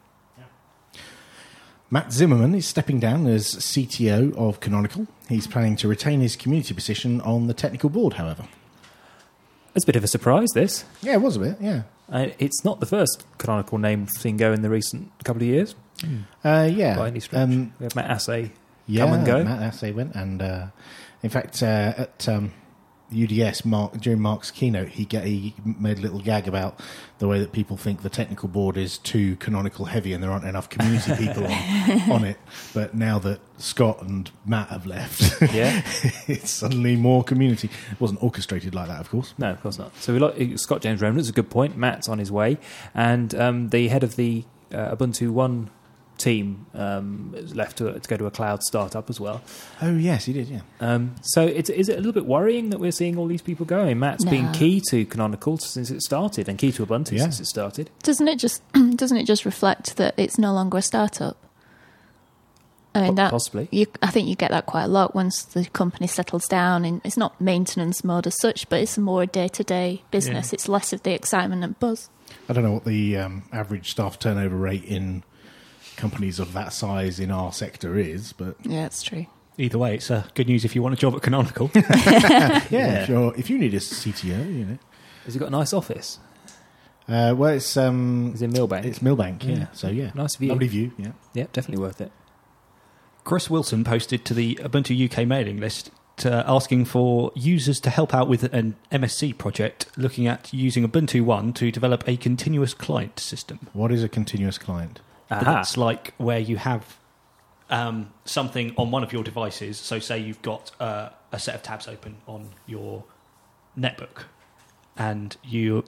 Matt Zimmerman is stepping down as CTO of Canonical. He's planning to retain his community position on the technical board, however. It's a bit of a surprise, this. Yeah, it was a bit, yeah. It's not the first Canonical name we've seen go in the recent couple of years. Yeah. By any stretch. We have Matt Assay Yeah, come and go. Matt Assay went, and in fact, at UDS, during Mark's keynote, he made a little gag about the way that people think the technical board is too Canonical heavy and there aren't enough community people on it. But now that Scott and Matt have left, it's suddenly more community. It wasn't orchestrated like that, of course. No, of course not. So Scott James Remnant's a good point. Matt's on his way, and the head of the Ubuntu One team is left to go to a cloud startup as well. Oh yes, he did. Yeah. So is it a little bit worrying that we're seeing all these people going? Matt's been key to Canonical since it started, and key to Ubuntu since it started. Doesn't it just reflect that it's no longer a startup? I mean, possibly. I think you get that quite a lot once the company settles down, and it's not maintenance mode as such, but it's a more day-to-day business. It's less of the excitement and buzz. I don't know what the average staff turnover rate in companies of that size in our sector is, but yeah, it's true. Either way, it's good news if you want a job at Canonical. If you need a CTO, Has he got a nice office? Well, it's Is in Millbank? It's Millbank, yeah. So nice view. Lovely view, Yeah, definitely worth it. Chris Wilson posted to the Ubuntu UK mailing list asking for users to help out with an MSc project looking at using Ubuntu One to develop a continuous client system. What is a continuous client? That's like where you have something on one of your devices. So say you've got a set of tabs open on your netbook, and you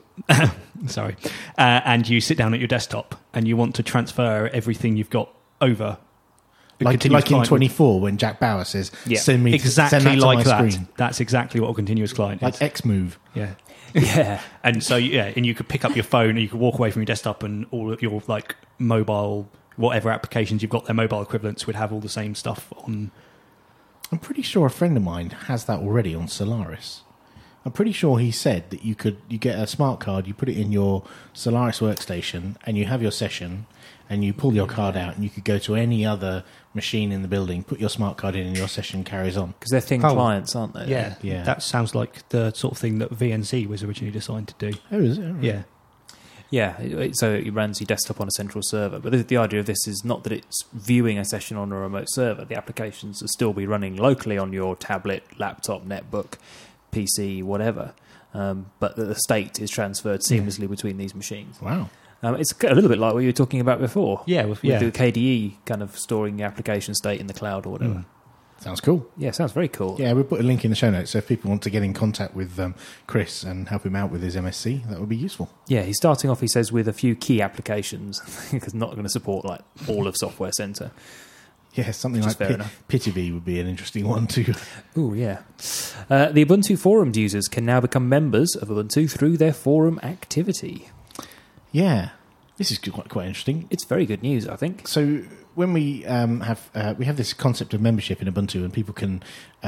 and you sit down at your desktop and you want to transfer everything you've got over. Like in 24 when Jack Bauer says, send me exactly send that like to my that. screen. That's exactly what a continuous client is. Like Xmove. Yeah. Yeah. And so, and you could pick up your phone and you could walk away from your desktop and all of your like mobile, whatever applications you've got, their mobile equivalents would have all the same stuff on. I'm pretty sure a friend of mine has that already on Solaris. I'm pretty sure he said that you get a smart card, you put it in your Solaris workstation, and you have your session, and you pull your card out, and you could go to any other machine in the building, put your smart card in, and your session carries on. Because they're thin clients, aren't they? Yeah. That sounds like the sort of thing that VNC was originally designed to do. Oh, is it? Right. Yeah. Yeah, so it runs your desktop on a central server. But the idea of this is not that it's viewing a session on a remote server. The applications will still be running locally on your tablet, laptop, netbook, PC, whatever. But the state is transferred seamlessly between these machines. Wow. It's a little bit like what you were talking about before. Yeah, with the KDE kind of storing the application state in the cloud or whatever. Sounds cool. Yeah, sounds very cool. Yeah, we'll put a link in the show notes, so if people want to get in contact with Chris and help him out with his MSc, that would be useful. Yeah, he's starting off, he says, with a few key applications, because not going to support like all of Software Centre. Yeah, something like PitiV would be an interesting one too. Oh, yeah. The Ubuntu Forums users can now become members of Ubuntu through their forum activity. Yeah, this is quite interesting. It's very good news, I think. So when we have this concept of membership in Ubuntu, and people can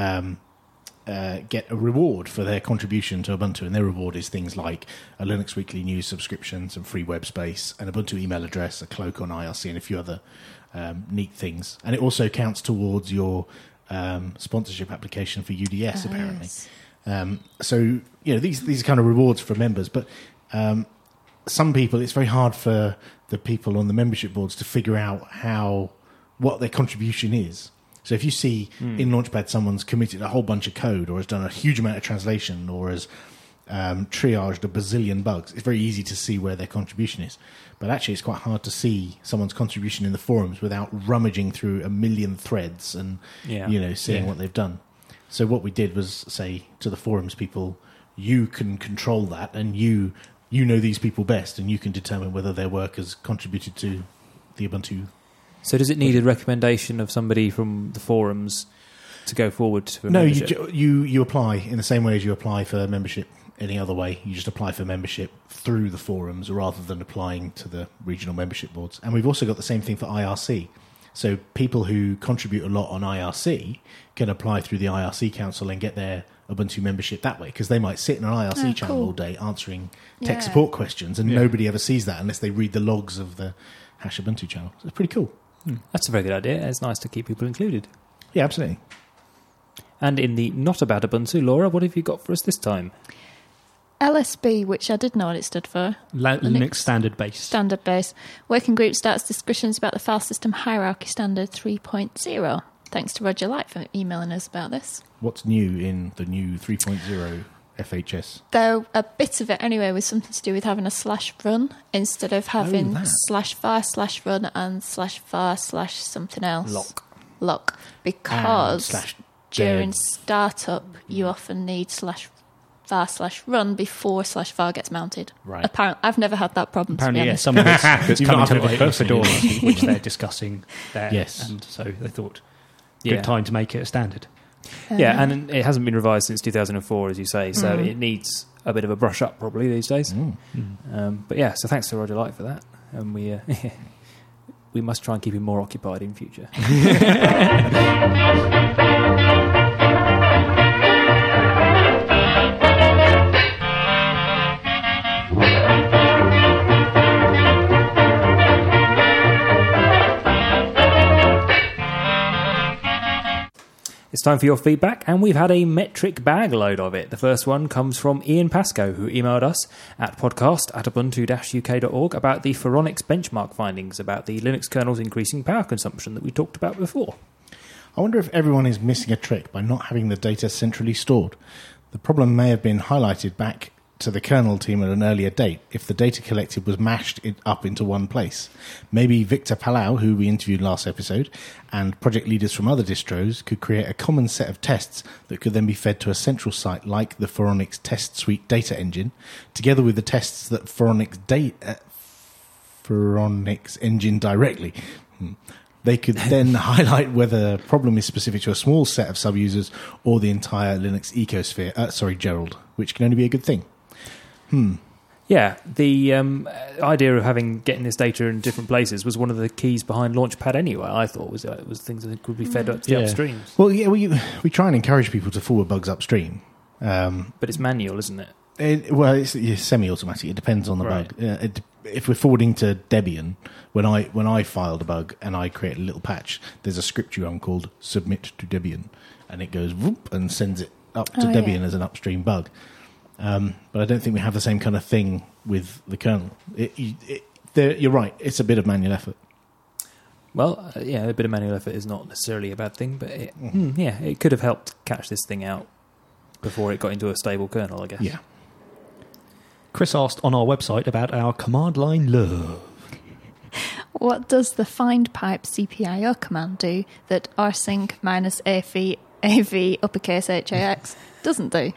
get a reward for their contribution to Ubuntu, and their reward is things like a Linux Weekly News subscription, some free web space, an Ubuntu email address, a cloak on IRC, and a few other neat things. And it also counts towards your sponsorship application for UDS, apparently. Yes. So these are kind of rewards for members, but some people, it's very hard for the people on the membership boards to figure out what their contribution is. So if you see in Launchpad someone's committed a whole bunch of code, or has done a huge amount of translation, or has triaged a bazillion bugs, it's very easy to see where their contribution is. But actually it's quite hard to see someone's contribution in the forums without rummaging through a million threads and seeing what they've done. So what we did was say to the forums people, you can control that, and you know these people best, and you can determine whether their work has contributed to the Ubuntu. So does it need a recommendation of somebody from the forums to go forward for No, membership? you apply in the same way as you apply for membership any other way. You just apply for membership through the forums rather than applying to the regional membership boards. And we've also got the same thing for IRC. So people who contribute a lot on IRC can apply through the IRC Council and get their Ubuntu membership that way, because they might sit in an IRC channel all day answering tech support questions, and nobody ever sees that unless they read the logs of the Hash Ubuntu channel. So it's pretty cool. That's a very good idea. It's nice to keep people included. Yeah, absolutely. And in the Not About Ubuntu, Laura, what have you got for us this time? LSB, which I did know what it stood for. Linux Standard Base. Standard Base. Working group starts discussions about the File System Hierarchy Standard 3.0. Thanks to Roger Light for emailing us about this. What's new in the new 3.0 FHS? Though a bit of it anyway was something to do with having a /run instead of having /var/run and /var/something else. Lock. Because during startup you often need /var/run before /var gets mounted. Right. Apparently, I've never had that problem. Apparently, to be some of it's You've coming not to had it light with personally, Fedora, which they're discussing there. Yes. And so they thought, Yeah. good time to make it a standard. Yeah, and it hasn't been revised since 2004, as you say, so it needs a bit of a brush up probably these days. But yeah, so thanks to Roger Light for that, and we we must try and keep him more occupied in future. It's time for your feedback, and we've had a metric bag load of it. The first one comes from Ian Pascoe, who emailed us at podcast@ubuntu-uk.org about the Phoronix benchmark findings about the Linux kernel's increasing power consumption that we talked about before. I wonder if everyone is missing a trick by not having the data centrally stored. The problem may have been highlighted back to the kernel team at an earlier date if the data collected was mashed up into one place. Maybe Victor Palau, who we interviewed last episode, and project leaders from other distros could create a common set of tests that could then be fed to a central site like the Phoronix Test Suite data engine, together with the tests that Phoronix engine directly. They could then highlight whether a problem is specific to a small set of sub-users or the entire Linux ecosphere. Gerald, which can only be a good thing. Yeah, the idea of getting this data in different places was one of the keys behind Launchpad anyway, I thought, was things that could be fed up to the upstreams. Well, yeah, we try and encourage people to forward bugs upstream. But it's manual, isn't it? It's semi-automatic. It depends on the bug. If we're forwarding to Debian, when I filed a bug and I create a little patch, there's a script you run called submit to Debian, and it goes whoop and sends it up to Debian as an upstream bug. But I don't think we have the same kind of thing with the kernel. You're right. It's a bit of manual effort. Well, a bit of manual effort is not necessarily a bad thing, but it could have helped catch this thing out before it got into a stable kernel, I guess. Yeah. Chris asked on our website about our command line love. What does the find pipe CPIO command do that rsync -AV uppercase HAX doesn't do?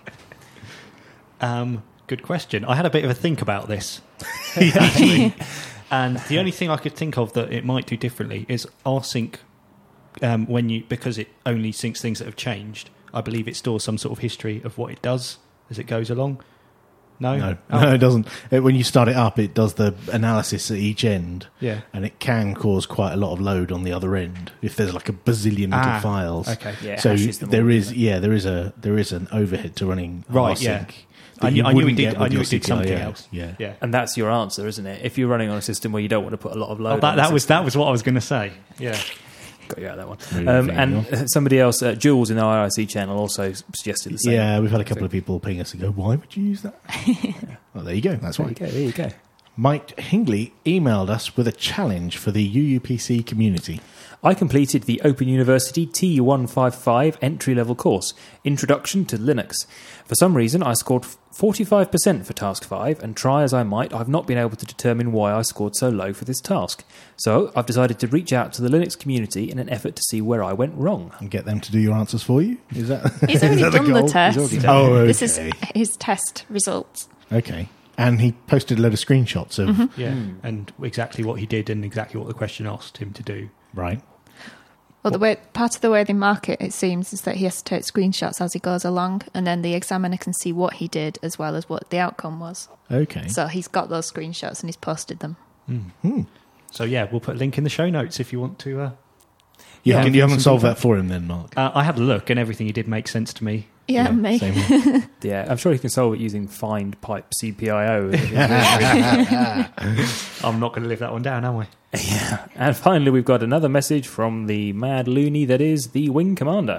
Good question. I had a bit of a think about this, actually. And the only thing I could think of that it might do differently is rsync, because it only syncs things that have changed. I believe it stores some sort of history of what it does as it goes along. No, it doesn't. When you start it up, it does the analysis at each end, and it can cause quite a lot of load on the other end if there's like a bazillion little files. Okay, yeah. So there is an overhead to running right. rsync. I knew it did something else. Yeah. And that's your answer, isn't it? If you're running on a system where you don't want to put a lot of load, that was what I was going to say. Yeah. Got you out of that one. And somebody else, Jules in our IRC channel, also suggested the same. Yeah, we've had a couple of people ping us and go, "Why would you use that?" Well, there you go. That's why. There you go. Mike Hingley emailed us with a challenge for the UUPC community. I completed the Open University T155 entry-level course, Introduction to Linux. For some reason, I scored 45% for Task 5, and try as I might, I've not been able to determine why I scored so low for this task. So, I've decided to reach out to the Linux community in an effort to see where I went wrong. And get them to do your answers for you? Is that? He's already done the test. Okay. This is his test results. Okay. And he posted a load of screenshots of... and exactly what he did and exactly what the question asked him to do. Right. Well, part of the way they mark it seems, is that he has to take screenshots as he goes along, and then the examiner can see what he did as well as what the outcome was. Okay. So he's got those screenshots and he's posted them. So yeah, we'll put a link in the show notes if you want to. You haven't solved that for him then, Mark? I had a look, and everything he did makes sense to me. Yeah, me. Same here. Yeah, I'm sure you can solve it using find pipe CPIO. I'm not going to live that one down, am I? Yeah. And finally, we've got another message from the mad loony that is the Wing Commander.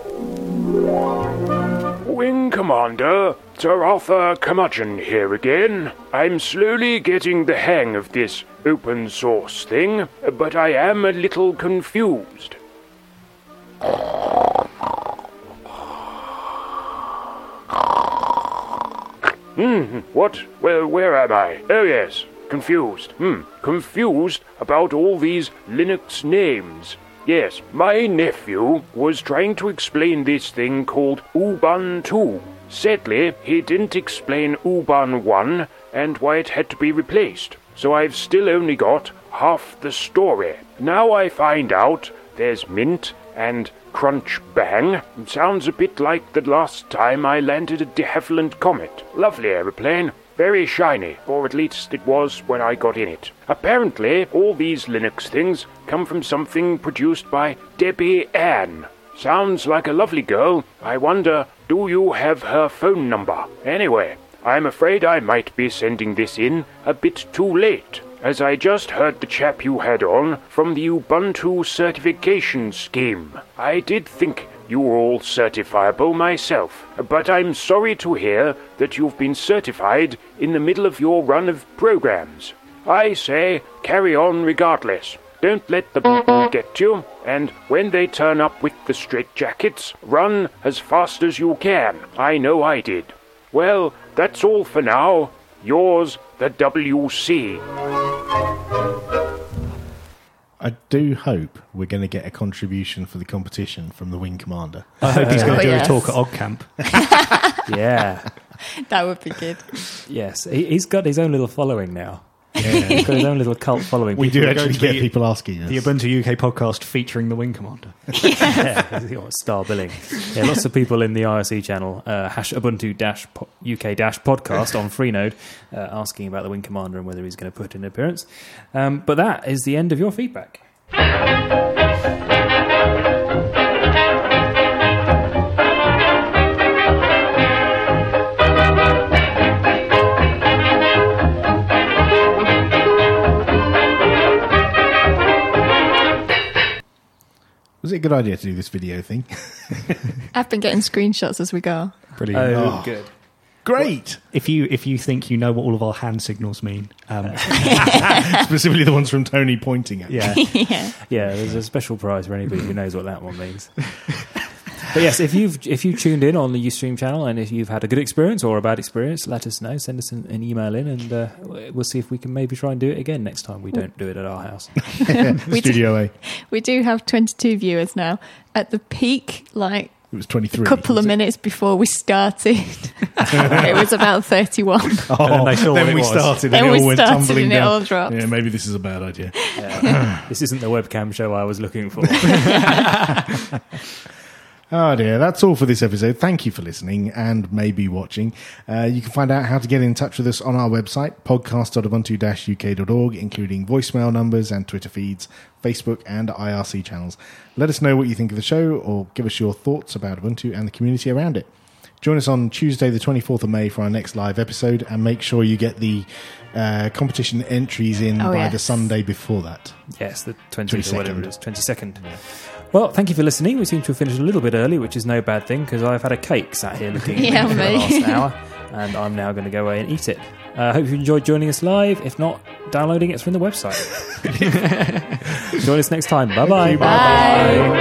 Wing Commander, Sir Arthur Curmudgeon here again. I'm slowly getting the hang of this open source thing, but I am a little confused. What? Well, where am I? Oh, yes. Confused. Confused about all these Linux names. Yes, my nephew was trying to explain this thing called Ubuntu. Sadly, he didn't explain Ubuntu 1 and why it had to be replaced. So I've still only got half the story. Now I find out there's Mint and Crunch Bang. It sounds a bit like the last time I landed a de Havilland Comet. Lovely aeroplane. Very shiny, or at least it was when I got in it. Apparently, all these Linux things come from something produced by Debbie Ann. Sounds like a lovely girl. I wonder, do you have her phone number? Anyway, I'm afraid I might be sending this in a bit too late, as I just heard the chap you had on from the Ubuntu certification scheme. I did think you were all certifiable myself, but I'm sorry to hear that you've been certified in the middle of your run of programs. I say, carry on regardless. Don't let the get you, and when they turn up with the straitjackets, run as fast as you can. I know I did. Well, that's all for now. Yours, the WC. I do hope we're going to get a contribution for the competition from the Wing Commander. I hope he's going to do yes. a talk at OggCamp. Yeah. That would be good. Yes. He's got his own little following now. Yeah, he's got his own little cult following. We do People are actually going to get be- people asking us. The Ubuntu UK podcast featuring the Wing Commander. Yeah, he's got star billing. Yeah, lots of people in the IRC channel, #Ubuntu-UK-podcast on Freenode, asking about the Wing Commander and whether he's going to put in an appearance. But that is the end of your feedback. Was it a good idea to do this video thing? I've been getting screenshots as we go. Brilliant. Oh, good. Great! If you think you know what all of our hand signals mean, Specifically the ones from Tony pointing at. yeah, Yeah. Yeah, there's a special prize for anybody who knows what that one means. But yes, if you tuned in on the Ustream channel and if you've had a good experience or a bad experience, let us know. Send us an email in, and we'll see if we can maybe try and do it again next time we don't do it at our house. Studio A. We do have 22 viewers now. At the peak, like It was 23. a couple of minutes before we started, it was about 31. Oh, And then they saw what then it we was. started Then and we it all went started tumbling and it down. all dropped. Yeah, maybe this is a bad idea. This isn't the webcam show I was looking for. Oh dear, that's all for this episode. Thank you for listening and maybe watching. You can find out how to get in touch with us on our website, podcast.ubuntu-uk.org, including voicemail numbers and Twitter feeds, Facebook and IRC channels. Let us know what you think of the show or give us your thoughts about Ubuntu and the community around it. Join us on Tuesday the 24th of May for our next live episode, and make sure you get the competition entries in by the Sunday before that. Yes, the 20th or whatever it is, 22nd. Yeah. Well, thank you for listening. We seem to have finished a little bit early, which is no bad thing, because I've had a cake sat here looking at me Yeah, for the me. last hour, and I'm now going to go away and eat it. I hope you enjoyed joining us live. If not, downloading it from the website. Join us next time. Bye-bye. Bye.